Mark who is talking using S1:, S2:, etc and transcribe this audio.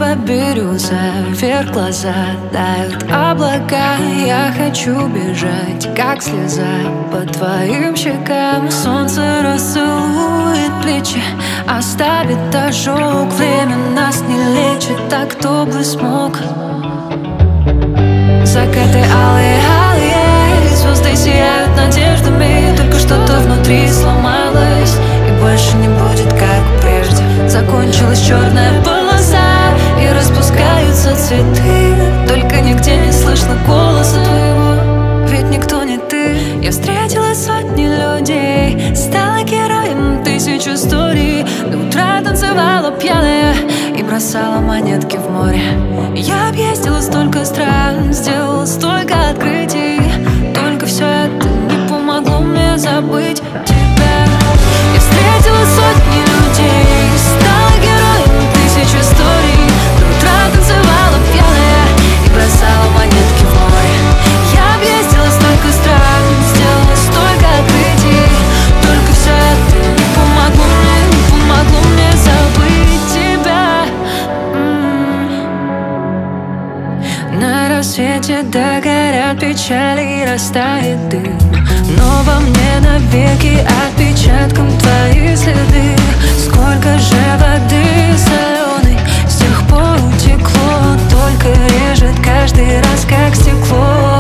S1: Небо бирюза, вверх глаза тают облака. Я хочу бежать, как слеза по твоим щекам. Солнце расцелует плечи, оставит ожог. Время нас не лечит, так кто бы смог. Закаты алые, звезды сияют надеждами. Только что-то внутри сломалось и больше не будет, как прежде. Закончилась черная полоса и распускаются цветы. Только нигде не слышно голоса твоего, ведь никто не ты. Я встретила сотни людей, стала героем тысяч историй. До утра танцевала пьяная и бросала монетки в море. Я объездила столько стран, сделала столько открытий. Только все это не помогло мне забыть тебя. Я встретила сотни людей, стала героем тысяч историй. До утра танцевала пьяная и бросала монетки в море. Я объездила столько стран, сделала столько открытий. Только все это не помогло мне забыть тебя. На рассвете догорят печали и растает дым, но во мне навеки отпечатком твои следы. Сколько же воды соленой с тех пор утекло, только режет каждый раз, как стекло.